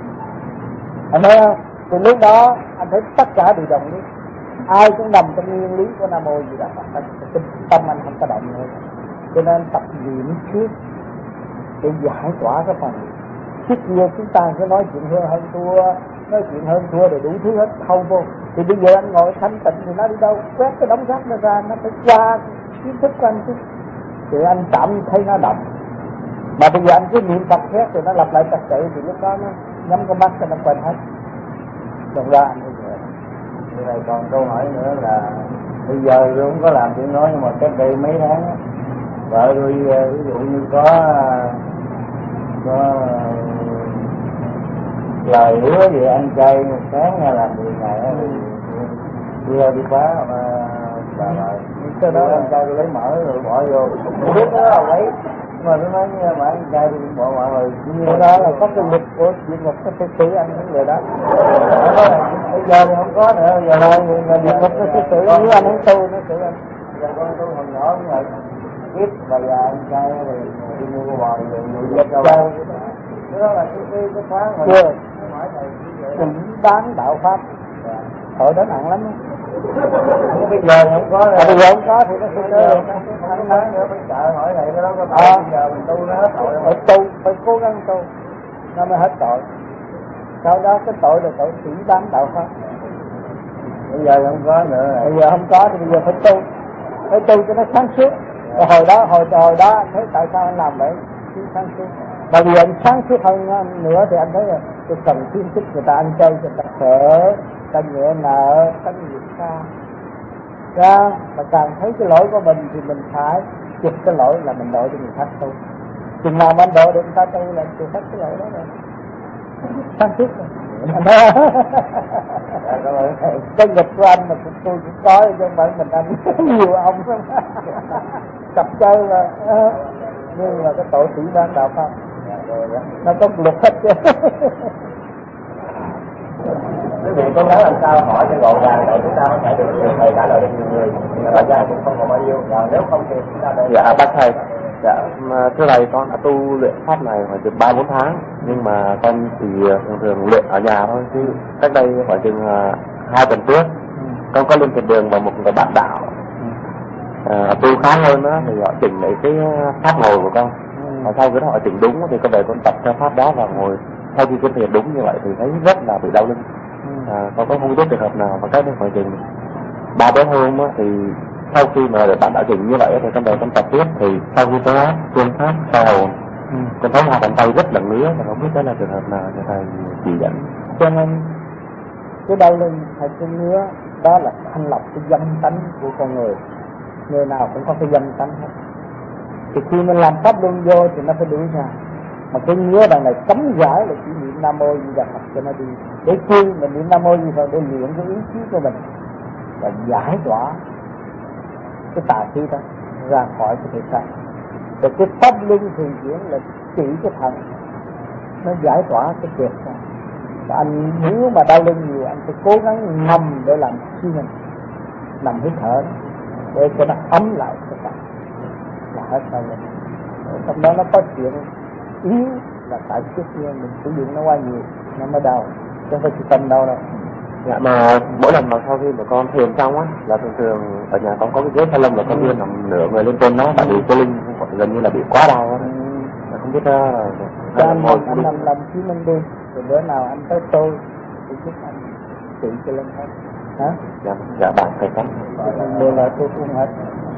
Anh thấy không? Từ lúc đó anh thấy tất cả đều đồng ý, ai cũng nằm trong nguyên lý của Nam Mô Di Đà Phật, tâm anh không có động nữa. Cho nên tập niệm trước để giải tỏa cái phần. Trước kia chúng ta sẽ nói chuyện hơn hơn thua, nói chuyện hơn thua rồi đủ thứ hết thâu vô. Thì bây giờ anh ngồi thanh tịnh thì nó đi đâu? Quét cái đống rác nó ra, nó phải qua kiến thức của anh chứ. Thì anh cảm thấy nó động. Mà bây giờ anh cứ niệm Phật hết rồi nó lặp lại trật tự thì lúc đó nó nhắm con mắt cho nó quên hết. Đồng ra anh bây giờ. Như vậy còn câu hỏi nữa là bây giờ tôi không có làm chuyện nói, nhưng mà cách đây mấy tháng á, vợ tôi ví dụ như có có lời hứa về ăn chay một tháng hay là mười ngày á, thì vừa đi quá mà bà lại cái đó anh trai tôi lấy mỡ rồi bỏ vô tôi biết nó là lấy mà nó nói như mà anh trai tôi bỏ mọi người cái đó là có cái luật của địa ngục cái sư tử anh những người đó. Bây giờ thì không có nữa, giờ là địa ngục cái sư tử nếu anh không tu nó xử anh. giờ con tôi hồi nhỏ cũng vậy biết và già anh trai rồi đi mua cái bò rồi người giật ra bao cái đó là cái cái cái khóa mà chưa mình bán đạo pháp tội đó nặng lắm. bây giờ thì không có nữa, bây giờ không có thì nó sẽ không không nói nữa phải sợ hỏi thầy cái đó có tội bây giờ mình tu nó hết tội phải tu phải cố gắng tu nó mới hết tội. Sau đó cái tội là tội sĩ bán đạo pháp. bây giờ không có nữa Bây giờ không có thì bây giờ phải tu, phải tu cho nó sáng suốt. Rồi hồi đó hồi hồi đó anh thấy tại sao anh làm vậy? Chứ sáng suốt. Mà bây giờ anh sáng suốt hơn nữa thì anh thấy là cái cần khuyến khích người ta ăn chay, người ta khỏe, ta nhẹ nợ, ta nhiều xa. Ra mà càng thấy cái lỗi của mình thì mình phải chụp cái lỗi là mình đổi cho người khác tu. Chừng nào mà anh đổi được người ta tu là chụp hết cái lỗi đó rồi. Sáng suốt rồi. Cái nghịch của anh mà tôi cũng có chứ không phải mình anh nhiều ông lắm. Cặp chơi mà nhưng mà cái tội sĩ bán đạo pháp nó có luật hết chứ. quý vị có nói làm sao hỏi cho gọn gàng để chúng ta có thể được nhiều thầy trả lời được nhiều người nhưng mà ra cũng không còn bao nhiêu và nếu không thì chúng ta đây. Dạ bác thầy, dạ thưa thầy con đã tu luyện pháp này khoảng chừng ba bốn tháng nhưng mà con thì thường thường luyện ở nhà thôi chứ cách đây khoảng chừng hai tuần trước con có lên thiền đường và một người bạn đạo à, tu khá hơn đó thì họ chỉnh lại cái pháp ngồi của con và sau khi họ chỉnh đúng thì con về con tập theo pháp đó và ngồi sau khi cái thiền đúng như vậy thì thấy rất là bị đau lưng. À, con có không biết trường hợp nào và cách đây khoảng chừng ba bốn hôm á, thì sau khi mà bạn đã chỉnh như vậy thì con về con tập tiếp thì sau khi có phương pháp khai hồn ừ. con thấy hai bàn tay rất là ngứa và không biết đó là trường hợp nào cho thầy chỉ dẫn. Cho nên cái đau lưng hay cái ngứa đó là thanh lọc cái dâm tánh của con người. Người nào cũng có cái dâm tánh hết. Thì khi mình làm pháp luân vô thì nó phải đuổi ra. Mà cái ngứa đằng này cấm giải là chỉ niệm Nam Mô Di Đà Phật cho nó đi. Để chi mình niệm Nam Mô Di Đà Phật để luyện cái ý chí của mình và giải tỏa cái tà khí đó ra khỏi cái thể xác. Rồi cái pháp luân thường chuyển là chỉ cái thần nó giải tỏa cái kiệt ra. Và anh nếu mà đau lưng nhiều anh phải cố gắng nằm để làm chi mình nằm hít thở để cho nó ấm lại cái tâm là hết đau lưng. Trong đó nó có chuyện yếu là tại trước kia mình sử dụng nó quá nhiều nó mới đau chứ không phải chỉ tâm đau đâu. Dạ mà mỗi lần mà sau khi mà con thiền xong á là thường thường ở nhà con có cái ghế salon là con viên nằm nửa người lên trên nó tại vì cái lưng gần như là bị quá đau á. Ừ. Không biết là cho anh ngồi anh nằm làm chí minh đi rồi bữa nào anh tới tôi thì giúp anh trị cho lưng hết hả? Dạ dạ bạn thầy cách đây là tôi cũng hết.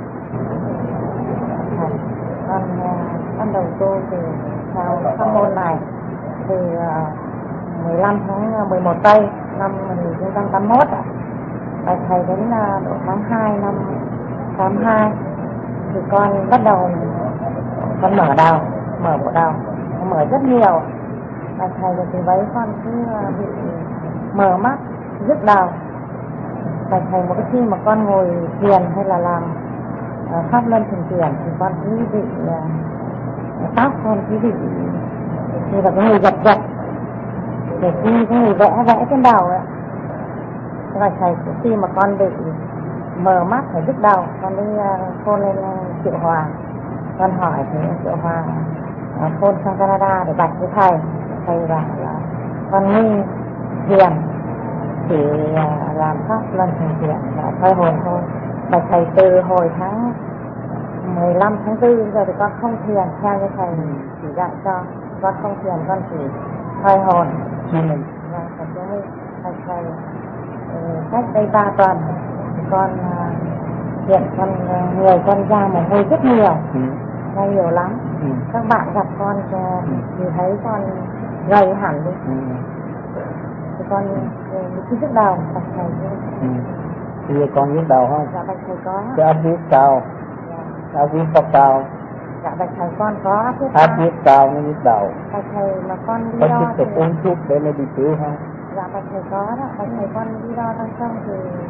Con ban đầu tôi thì theo pháp môn này thì mười lăm tháng mười một tây năm một nghìn chín trăm tám mươi mốt ạ. Và thầy đến độ tháng hai năm tám hai thì con bắt đầu con mở đầu, mở bộ đầu, con mở rất nhiều. Và thầy thì với con cứ bị mở mắt, nhức đầu. Và thầy một cái khi mà con ngồi thiền hay là làm uh, pháp luân thường thiền thì con cứ bị uh, tóc con cứ bị như là cái người giật giật để khi cái người vẽ vẽ trên đầu ấy. Và thầy khi mà con bị mở mắt phải nhức đầu con đi uh, phone lên uh, Triệu Hòa, con hỏi thì Triệu Hòa uh, phone sang Canada để bạch với thầy. Thầy bảo là con nghi thiền chỉ uh, làm pháp luân thường thiền và thôi hồn thôi. Và thầy từ hồi tháng mười lăm tháng tư giờ thì con không thiền theo như thầy chỉ dạy cho. Con không thiền, con chỉ thôi hồn. Ừ. Và thầy cho thầy, thầy, thầy cách đây ba tuần con uh, hiện con uh, người con ra mồ hôi rất nhiều, ừ. ra nhiều lắm. Ừ. Các bạn gặp con uh, thì thấy con gầy hẳn đi. Ừ. Thì con cứ nhức đầu bạch thầy. Ừ. Bây giờ con nhức đầu không? Dạ bạch thầy có. Cái áp huyết cao. Dạ. Áp huyết có cao. Dạ bạch thầy con có áp huyết cao. Áp huyết cao nó nhức đầu. Bạch thầy mà con đi có đo thì... Có uống thuốc để nó đi tiểu không? Dạ bạch thầy có đó. Bạch thầy con đi đo tăng xong thì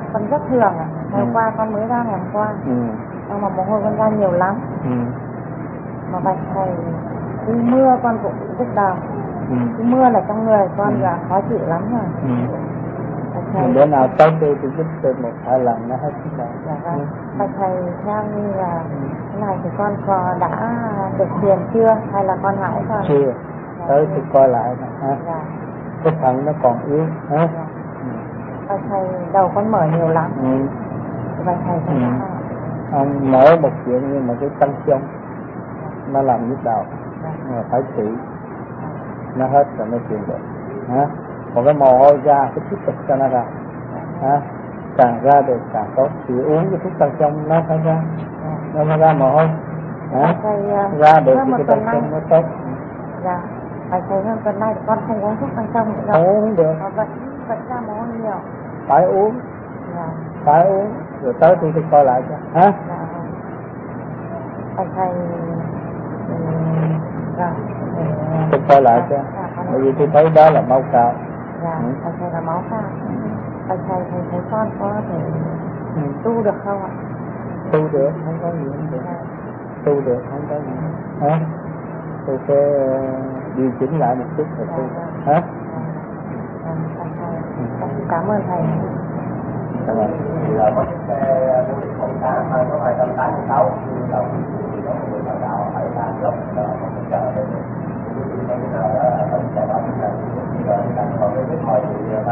con rất thường ạ. Ngày Ừ. qua con mới ra ngày hôm qua, Ừ. nhưng mà mồ hôi con ra nhiều lắm. Ừ. Mà bạch thầy cứ mưa con cũng bị nhức đầu. Ừ. Cứ mưa là trong người con Ừ. là khó chịu lắm rồi. Ừ. Bạch Rồi thầy, bữa nào tới đây tôi giúp tôi một hai lần nó hết sức đầu. dạ vâng. Bạch thầy theo như là cái này thì con có đã được tiền chưa hay là con hãy còn? Chưa. Tới tôi coi lại nè, ha. Dạ. Cái thận nó còn yếu, ha. Dạ. Bạch thầy đầu con mở nhiều lắm. Ừ. Bạch thầy thấy Ừ. sao? Ông mở một chuyện nhưng mà cái tăng trong nó làm nhức đầu, mà phải trị nó hết rồi mới chịu được, ha. Còn cái mồ hôi ra cái tiếp tục cho nó ra, ha. Càng ra được càng tốt, thì uống cái thuốc tăng trong nó phải ra, nó phải ra mồ hôi, ha. Bạch thầy Ra được hơn một thì cái tuần tăng nay, trong nó tốt. dạ. Bạch thầy hơn tuần nay thì con không uống thuốc tăng trong nữa Không đâu. uống được, Mà vẫn vẫn ra mồ hôi nhiều. phải uống, Dạ. phải uống, rồi tới tôi tôi coi lại cho, ha. Dạ. Bạch thầy ừ, dạ. để- Tôi coi lại cho, Dạ, con- bởi vì tôi thấy đó là máu cao. Dạ, Ừ. bạch thầy là máu cao. Bạch thầy thầy thấy con có thể Ừ. tu được không ạ? Tu được, không có gì không được. Dạ. Tu được, không có gì. Hả? Tôi sẽ ờ, điều chỉnh lại một chút rồi tu. Hả? Dạ. Dạ, bạch thầy. Con cảm ơn thầy. Cảm ơn. Thì là có cái không tám hơn có hai trăm tám mươi sáu đầu thì có một người đào tạo phải làm gốc là một cái chờ đây bây giờ là tổng chạy đó là giờ là còn cái biết hỏi thì tao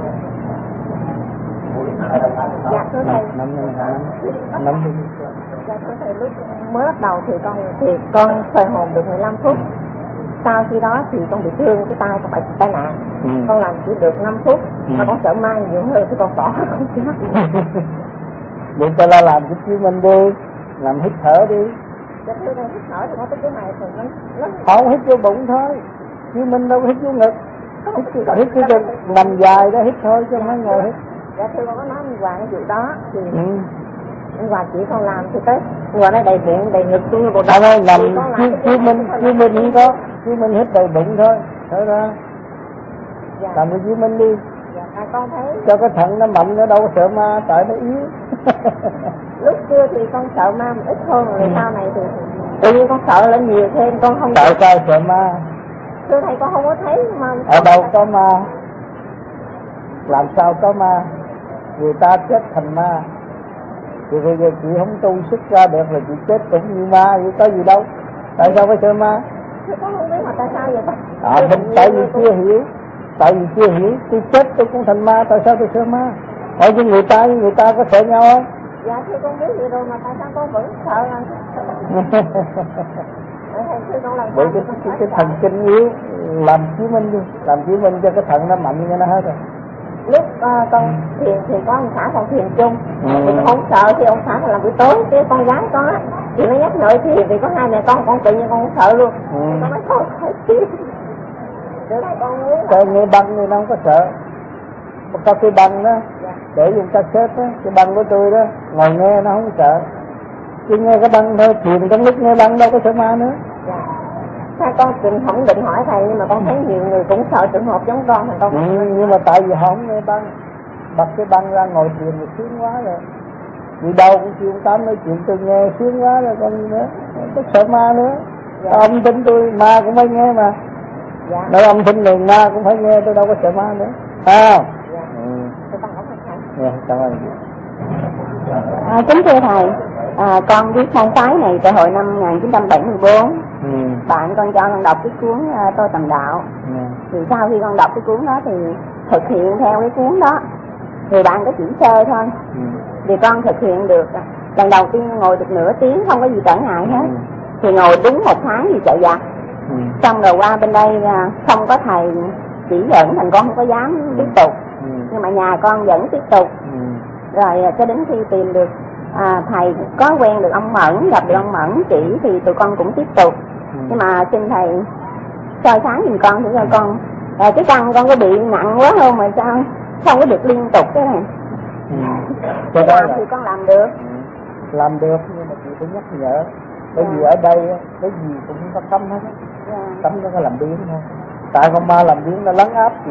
hai trăm tám mươi sáu. Dạ thưa thầy. Năm năm năm năm năm đi. Dạ thưa thầy, lúc mới bắt đầu thì con thì con khởi hồn được mười lăm phút. Sau khi đó thì con bị thương cái tay, con phải tai nạn. Ừ. Con làm chỉ được năm phút, Ừ. mà con sợ mai nhiều hơn thì con bỏ không chết. Vậy ta la làm cái chiếu mình đi, làm hít thở đi. Dạ thưa thầy, hít thở thì con tới cái này thì nó nó Không hít vô bụng thôi, chiếu mình đâu hít vô ngực. Hít, hít cái chân nằm dài đó hít thôi chứ không phải ngồi hít. Dạ thưa con có nói anh Hoàng cái vụ đó thì Ừ. anh Hoàng chỉ con làm thì tới Hoàng nó đầy bụng đầy ngực tôi bộ Đâu ơi, nằm thì con làm chiếu cái chiếu này mình, thì chiếu mình không có, chiếu mình hít đầy bụng thôi, thở ra. Dạ. Làm cái chiếu mình đi, Dạ à, con thấy cho cái thận nó mạnh, nó đâu có sợ ma, tại nó yếu. lúc xưa thì con sợ ma một ít hơn, rồi Ừ. sau này thì tự nhiên con sợ lên nhiều thêm, con không Tại sao sợ ma? thưa thầy con không có thấy mà Ở đâu có ma? Làm sao có ma? Người ta chết thành ma. Thì bây giờ chị không tu xuất ra được là chị chết cũng như ma, vậy có gì đâu. Tại sao phải sợ ma? thưa con không biết mà tại sao vậy con? À, Thưa mình thầy, tại nhiều vì người chưa hiểu. Tại vì chưa hiểu, tôi chết tôi cũng thành ma, tại sao tôi sợ ma? Hỏi với người ta, người ta có sợ nhau không? dạ thưa con biết vậy rồi mà tại sao con vẫn sợ là Ờ, thầy thưa con làm Bởi sao cái, con cái, phải cái sợ? thần kinh yếu, làm chiếu minh đi, làm chiếu minh cho cái thận nó mạnh cho nó hết rồi. Lúc uh, con thiền thì có ông xã con thiền chung, Ừ. thì con không sợ thì ông xã là làm buổi tối, cái con gái con á thì nó nhắc nhở thiền thì có hai mẹ con con tự nhiên con không sợ luôn. Ừ. Con nói con phải thiền. Được con muốn Cái nghe băng thì nó không có sợ. Có cái băng đó, dạ. để dùng cassette đó, cái băng của tôi đó, ngồi nghe nó không sợ. Chỉ nghe cái băng thôi, thiền trong lúc nghe băng đâu có sợ ma nữa. Dạ. Sao con định không định hỏi thầy nhưng mà con thấy nhiều người cũng sợ trường hợp giống con thì con Ừ, nhưng mà tại vì họ không nghe băng, bật cái băng ra ngồi thiền thì sướng quá rồi. Đi đâu cũng kêu ông Tám nói chuyện tôi nghe sướng quá rồi, còn gì nữa, không có sợ ma nữa. Dạ. Âm thanh tôi ma cũng phải nghe mà. dạ. Nói âm thanh liền ma cũng phải nghe, tôi đâu có sợ ma nữa. Phải không? Dạ. Ừ. Thưa con cảm ơn thầy. Dạ, cảm ơn. À, kính thưa thầy, à, con viết khai phái này từ hồi năm một nghìn chín trăm bảy mươi tư. Ừ. Bạn con cho con đọc cái cuốn uh, Tôi Tầm Đạo. Ừ. Thì sau khi con đọc cái cuốn đó thì thực hiện theo cái cuốn đó. Thì bạn có chỉ sơ thôi. Ừ. Thì con thực hiện được. Lần đầu tiên ngồi được nửa tiếng không có gì trở ngại hết. Ừ. Thì ngồi đúng một tháng thì chạy giặt. Ừ. Xong rồi qua bên đây uh, không có thầy chỉ dẫn thành con không có dám tiếp tục. Ừ. Nhưng mà nhà con vẫn tiếp tục. Ừ. Rồi cho đến khi tìm được à, thầy có quen được ông Mẫn, gặp được ông Mẫn chỉ thì tụi con cũng tiếp tục. Ừ. Nhưng mà xin thầy soi sáng giùm con thử coi con à, cái căn con có bị nặng quá không mà sao không có được liên tục thế này. Ừ. Cái đó Làm là thì con làm được. ừ. làm được, nhưng mà chị phải nhắc nhở. Bởi Dạ. vì ở đây á, cái gì cũng có cấm hết á. Dạ. Cấm nó có làm biến thôi. Tại con ma làm biến nó lấn áp chị,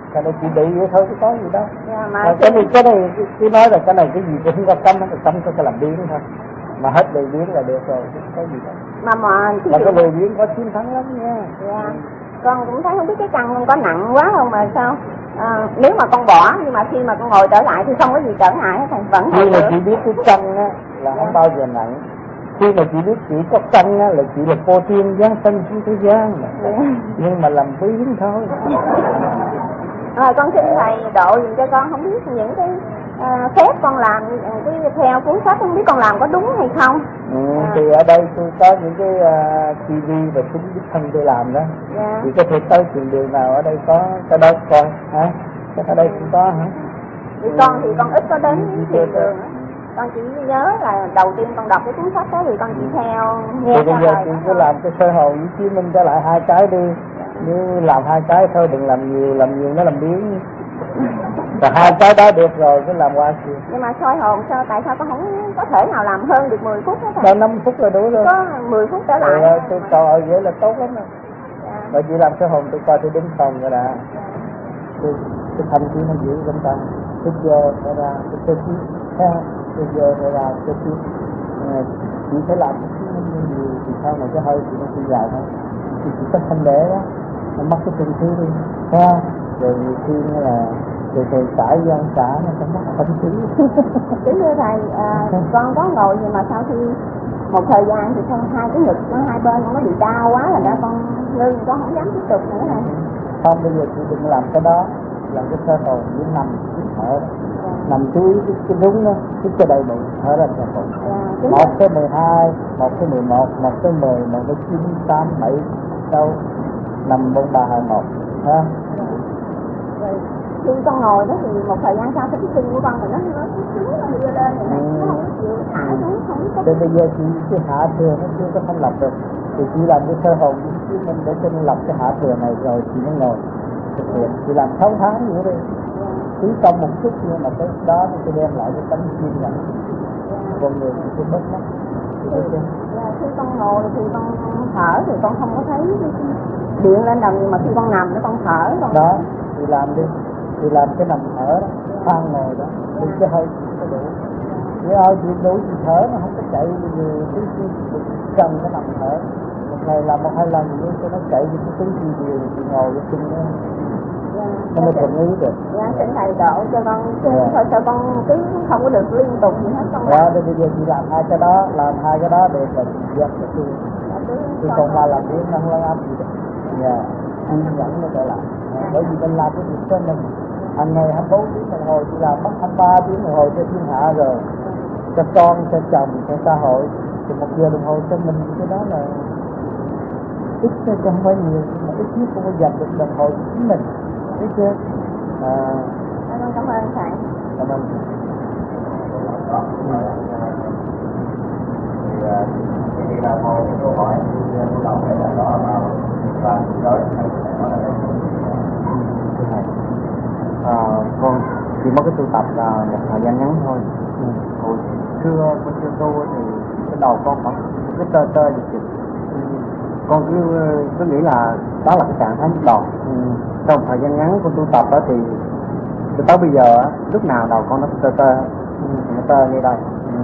cái này chỉ bị vậy thôi chứ có gì đâu. Dạ, mà cái này cái này cứ nói là cái này cái gì cũng không có cấm, nó cấm có cái làm biến thôi, mà hết lười biếng là được rồi, không có gì đâu. mà mà Mà cái lười biếng có chiến thắng lắm nha. dạ, con cũng thấy không biết cái căn con có nặng quá không mà sao à, nếu mà con bỏ nhưng mà khi mà con ngồi trở lại thì không có gì trở ngại hết, thầy vẫn Khi ngồi mà được. chị biết cái căn á là không bao giờ nặng. Khi mà chị biết chỉ có căn á là chị là cô tiên giáng sinh xuống thế gian mà. Dạ. Nhưng mà làm biến thôi. Rồi con xin thầy độ dùm cho con, không biết những cái à, phép con làm cái theo cuốn sách không biết con làm có đúng hay không. Ừ, à. thì ở đây tôi có những cái uh, ti vi và chính đích thân tôi làm đó. Dạ. Thì có thể tới trường đường nào ở đây có cái đó coi hả? Chắc ở đây cũng có hả? Vì con thì con ít có đến thiền đường á. Con chỉ nhớ là đầu tiên con đọc cái cuốn sách đó thì con chỉ theo nghe Thì bây theo giờ lời chị đó cứ thôi. làm cái sơ hồn với Chí Minh trở lại hai cái đi. Nếu làm hai cái thôi, đừng làm nhiều, làm nhiều nó làm biến. Và hai cái đó được rồi cứ làm qua chiều. Nhưng mà soi hồn sao tại sao con không có thể nào làm hơn được mười phút hết Ba thầy? năm phút là đủ rồi. Có mười phút trở lại. Rồi tôi coi vậy là tốt lắm rồi. Dạ. Rồi chị làm sơ hồn tôi coi tôi đứng phòng rồi đã. Tôi tôi thành chị nó giữ trong tâm. Tôi giờ nó ra, tôi tôi chiếc. Tôi giờ nó ra, tôi chiếc. Chị phải làm nhiều thì sau này cái hơi chị nó cũng dài thôi. Thì chỉ có thanh đế đó, nó mất cái tinh khí đi. Thấy không? Rồi nhiều khi nó là rồi thầy xả gian xả nó sẽ mất tinh khí. Kính thưa thầy, à, con có ngồi nhưng mà sau khi một thời gian thì con hai cái ngực nó hai bên nó bị đau quá rồi đó con ngưng, con không dám tiếp tục nữa thầy. Không, bây giờ chị đừng làm cái đó, làm cái sơ hồn với nằm thở, nằm chú ý cái, cái đúng đó, cái cái đầy bụng thở ra sơ hồn. Dạ, Một tới mười hai, một tới mười một, một tới mười, một tới chín, tám, bảy, sáu, năm, bốn, ba, hai, một, ha? rồi khi con ngồi đó thì một thời gian sau cái chân của con thì nó nó xuống nó đưa lên rồi này, nó không có chịu thả xuống, không biết có. Thì bây giờ chị cái hạ thừa nó chưa có thanh lập được, thì chị làm cái sơ hồn với Chí Minh để thanh lập cái hạ thừa này rồi chị mới ngồi thực hiện. Chị làm sáu tháng nữa đi, cứ xong một chút nhưng mà tới đó nó sẽ đem lại cái tấm kiên nhẫn. Con người thì sẽ mất mất. Dạ, khi con ngồi thì con thở thì con không có thấy điện lên đầu, nhưng mà khi con nằm thì con thở con đó thì làm đi, thì làm cái nằm thở đó, khoan ngồi đó, thì cái hơi nó đủ. Nếu hơi chịu đủ thì thở nó không có chạy nhiều cái cần cái nằm thở. Một ngày làm một hai lần nhưng cho nó chạy những cái thứ gì nhiều thì ngồi cái chân nó nó mới thuận ý được. dạ xin thầy độ cho con chứ Dạ. thôi sao con cứ không có được liên tục gì hết con Đó, thì bây giờ chị làm hai cái đó, làm hai cái đó được là chị dắt cái tôi. Thì còn mà làm việc nó không lo áp gì được. Dạ, kiên nhẫn nó trở lại. À, bởi vì mình làm cái việc cho mình hàng ngày hai mươi bốn tiếng đồng hồ, chị làm mất hai mươi ba tiếng đồng hồ cho thiên hạ rồi, cho con, cho chồng, cho xã hội, thì một giờ đồng hồ cho mình, cái đó là ít chứ không phải nhiều, mà ít nhất cũng phải dành được đồng hồ cho chính mình, biết chưa? À, con cảm ơn thầy. cảm ơn. Thì là một câu hỏi tôi đọc đây là đó là và nói À, con chỉ mới cái tu tập là một thời gian ngắn thôi. Ừ. Hồi xưa con chưa tu thì cái đầu con khoảng cái tơ tơ gì gì. Con cứ cứ nghĩ là đó là cái trạng thái nhức đầu. Ừ. Trong thời gian ngắn con tu tập đó thì cho tới bây giờ á, lúc nào đầu con nó tơ tơ, Ừ. nó tơ như đây. Ừ.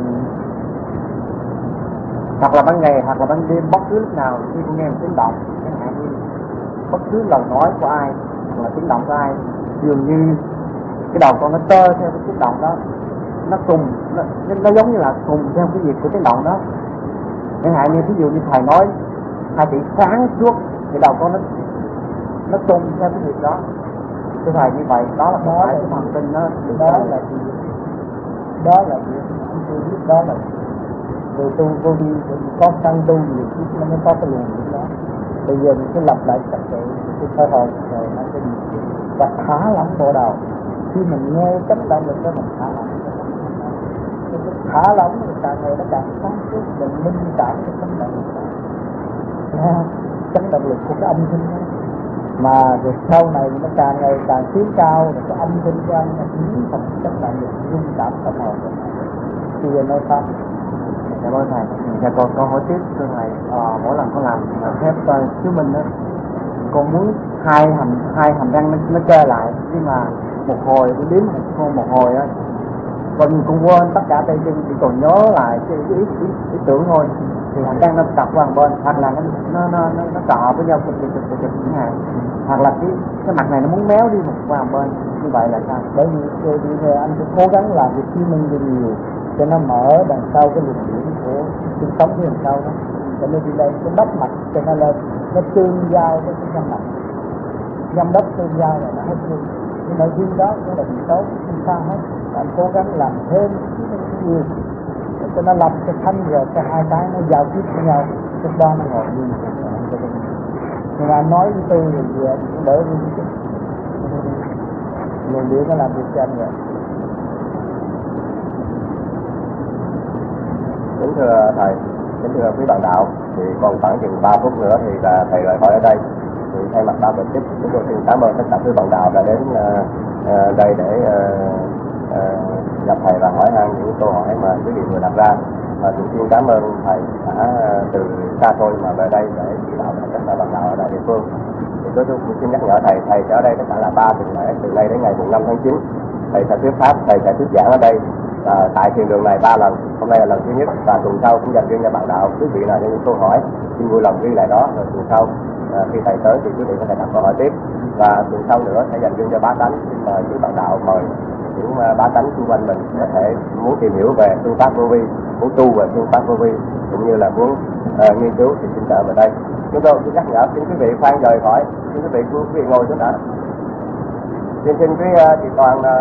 Hoặc là ban ngày hoặc là ban đêm, bất cứ lúc nào khi con nghe một tiếng động, chẳng hạn như bất cứ lời nói của ai hoặc là tiếng động của ai, dường như cái đầu con nó tơ theo cái tiếng động đó, nó cùng nó, nó giống như là cùng theo cái việc của tiếng động đó. Chẳng hạn như ví dụ như thầy nói hai chữ sáng suốt thì đầu con nó nó cùng theo cái việc đó. Thưa thầy, như vậy đó là Đó cái là cái thần kinh đó. đó là gì? Đó là gì? Anh tôi biết đó là gì? Rồi tu vô vi có căn tu nhiều chút nó mới có cái luồng của nó. Bây giờ mình cứ lập lại trật tự cái sơ hồn rồi nó sẽ gì và thả lỏng bộ đầu. Khi mình nghe chấn động lực đó mình thả lỏng, mình thả lỏng thì càng ngày nó càng sáng suốt, mình minh cảm cái chấn động lực đó. Nha, chấn động lực của cái âm thanh đó. Mà rồi sau này nó càng ngày càng tiến cao, rồi cái âm thanh của anh nó biến thành chấn động lực rung cảm tâm hồn. Thì giờ nói sao? Cảm ơn thầy. Dạ con câu hỏi tiếp thưa thầy, à, mỗi lần con làm phép uh, chiếu minh đó con muốn hai hàm hai hàm răng nó, nó chơi lại, nhưng mà một hồi tôi đếm một, một hồi á, con con quên tất cả tay chân, chỉ còn nhớ lại cái ý, ý, ý, ý tưởng thôi, thì hàm răng nó cặp vào một bên, hoặc là nó nó nó nó, nó cọ với nhau cực cực cực cực chẳng hạn, hoặc là cái cái mặt này nó muốn méo đi một qua một bên, như vậy là sao? Bởi vì thì anh sẽ cố gắng làm việc chứng minh nhiều cho nó mở đằng sau cái luồng điển của xương sống phía đằng sau đó, cho nên đi đây cái bắp mặt cho nó lên, nó tương giao với cái răng mặt, răng đất tương giao là nó hết thương, cái nội dung đó nó là gì tốt, không sao hết. Anh cố gắng làm thêm nhiều cho nó lập cái thanh rồi cái hai cái nó giao tiếp với nhau, lúc đó nó ngồi như nhưng mà anh nói với tôi thì gì anh cũng đỡ đi chút, luồng điển nó làm việc cho anh rồi. Kính thưa thầy, kính thưa quý bạn đạo, thì còn khoảng chừng ba phút nữa thì là thầy rời khỏi ở đây. Thì thay mặt ban tổ chức, chúng tôi xin cảm ơn tất cả quý bạn đạo đã đến uh, uh, đây để uh, uh, gặp thầy và hỏi han những câu hỏi mà quý vị vừa đặt ra. Và cũng xin cảm ơn thầy đã uh, từ xa xôi mà về đây để chỉ đạo tất cả bạn đạo ở tại địa phương. Thì tôi cũng xin nhắc nhở thầy, thầy sẽ ở đây tất cả là ba tuần lễ, từ nay đến ngày mùng năm tháng chín. Thầy sẽ thuyết pháp, thầy sẽ thuyết giảng ở đây à, tại thiền đường này ba lần. Hôm nay là lần thứ nhất và tuần sau cũng dành riêng cho bạn đạo. Quý vị nào có những câu hỏi xin vui lòng ghi lại đó, rồi tuần sau à, khi thầy tới thì quý vị có thể đặt câu hỏi tiếp. Và tuần sau nữa sẽ dành riêng cho bá tánh. Xin mời quý bạn đạo mời những uh, bá tánh xung quanh mình có thể muốn tìm hiểu về phương pháp vô vi, muốn tu về phương pháp vô vi, cũng như là muốn uh, nghiên cứu thì xin trở về đây. Chúng tôi xin nhắc nhở xin quý vị khoan rời khỏi, xin quý vị quý vị ngồi xuống đã. Xin xin quý uh, chị Toàn uh,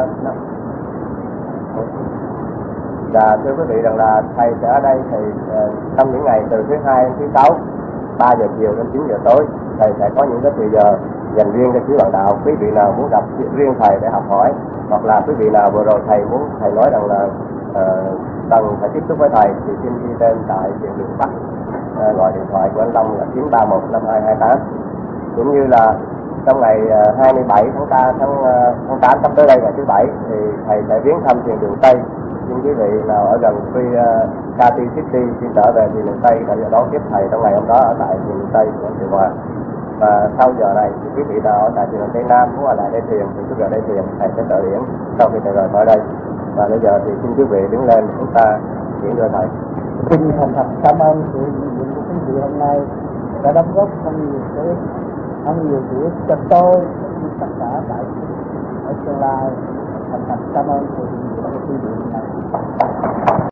và thưa quý vị rằng là thầy sẽ ở đây thì uh, trong những ngày từ thứ hai đến thứ sáu, ba giờ chiều đến chín giờ tối, thầy sẽ có những cái thời giờ dành riêng cho quý bạn đạo. Quý vị nào muốn gặp riêng thầy để học hỏi, hoặc là quý vị nào vừa rồi thầy muốn thầy nói rằng là uh, cần phải tiếp xúc với thầy thì xin ghi tên tại thiền đường Bắc, uh, gọi điện thoại của anh Long là chín ba một năm hai hai tám. Cũng như là trong ngày uh, hai mươi bảy tháng ba tháng uh, tháng tám sắp tới đây ngày thứ bảy thì thầy sẽ viếng thăm thiền đường Tây. Xin quý vị nào ở gần Free uh, City City xin trở về thiền đường Tây để đón tiếp thầy trong ngày hôm đó ở tại thiền đường Tây của Thị Hòa. Và sau giờ này thì quý vị nào ở tại thiền đường Tây Nam muốn ở lại đây thiền thì cứ về đây thiền, thầy sẽ trợ điển sau khi thầy rời khỏi đây. Và bây giờ thì xin quý vị đứng lên chúng ta diễn đưa thầy. Xin thành thật cảm ơn sự hiện diện của quý vị hôm nay đã đóng góp không nhiều sự không nhiều sự cho tôi cũng như tất cả đại ở tương lai. Thành thật cảm ơn sự hiện diện của quý vị hôm nay.